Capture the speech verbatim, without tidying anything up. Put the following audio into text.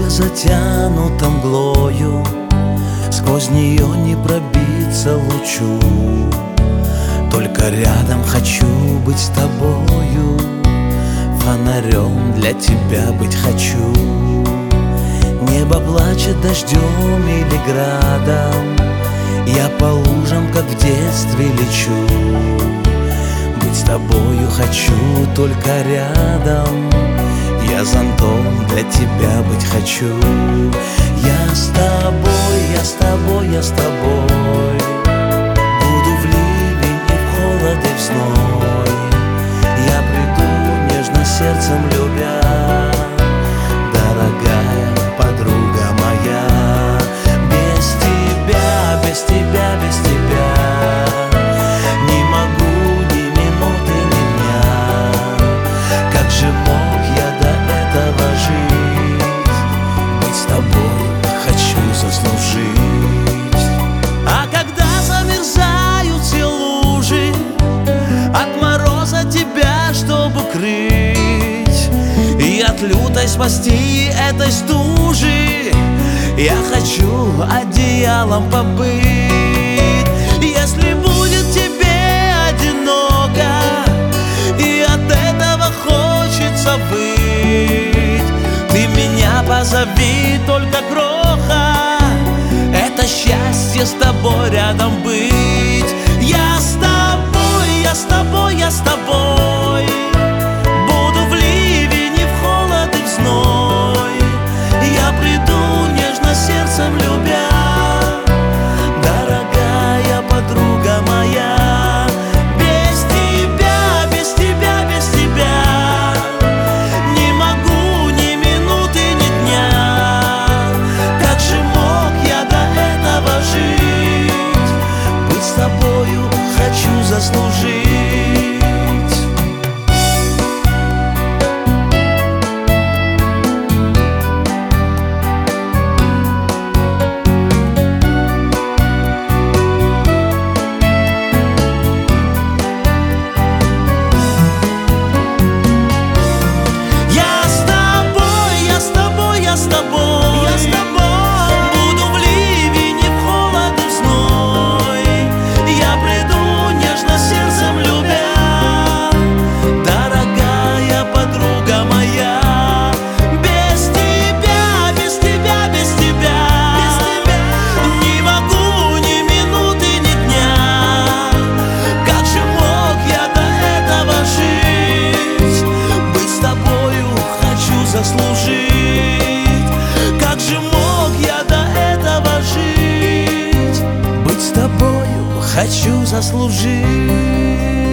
затянута мглою, сквозь нее не пробиться лучу. Только рядом хочу быть с тобою, фонарем для тебя быть хочу. Небо плачет дождем или градом, я по лужам, как в детстве, лечу. Быть с тобою хочу только рядом, я зонтом для тебя быть хочу. Я с тобой, я с тобой, я с тобой, буду в ливень и в холод и в зной. Я приду, нежно сердцем любя, дорогая подруга моя. Без тебя, без тебя, без тебя не могу ни минуты, ни дня. Как же мог я до этого жить? Быть с тобой хочу заслужить. А когда замерзают все лужи, от мороза тебя, чтоб укрыть, и от лютой спасти этой стужи, я хочу одеялом побыть. Если будет тебе одиноко и от этого хочется выть, ты меня позови, только кроха, это счастье с тобой рядом быть. Я с тобой, я с тобой, я с тобой, буду в ливень и в холод и в зной. Я приду, нежно сердцем любя, дорогая подруга моя. Без тебя, без тебя, без тебя не могу ни минуты, ни дня. Как же мог я до этого жить? Быть с тобою хочу заслужить. Заслужить. Как же мог я до этого жить? Быть с тобою хочу заслужить.